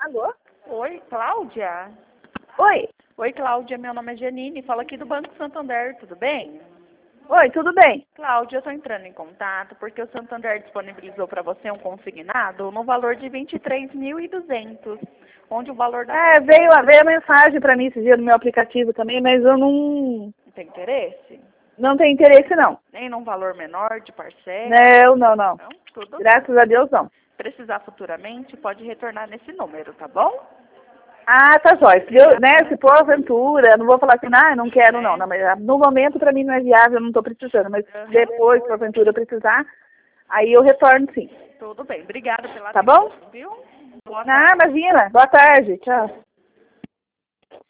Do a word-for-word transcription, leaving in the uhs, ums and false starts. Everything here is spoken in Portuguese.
Alô? Oi, Cláudia? Oi. Oi, Cláudia, meu nome é Janine, falo aqui do Banco Santander, tudo bem? Oi, tudo bem? Cláudia, eu estou entrando em contato porque o Santander disponibilizou para você um consignado no valor de vinte e três mil e duzentos, onde o valor da É, veio, a- veio a mensagem para mim esse dia no meu aplicativo também, mas eu não, não tem interesse? não tenho interesse não. Nem num valor menor de parcela? Não, não, não. Não? Tudo bem. Graças a Deus não. Precisar futuramente, pode retornar nesse número, tá bom? Ah, tá jóia. Se, eu, né, se for aventura, não vou falar assim, ah, não quero não. É. não mas, ah, no momento para mim não é viável, eu não estou precisando. Mas Uhum. depois, se for aventura precisar, aí eu retorno sim. Tudo bem. Obrigada pela Tá bom? atenção, viu? Boa Ah, tarde. imagina. Boa tarde. Tchau.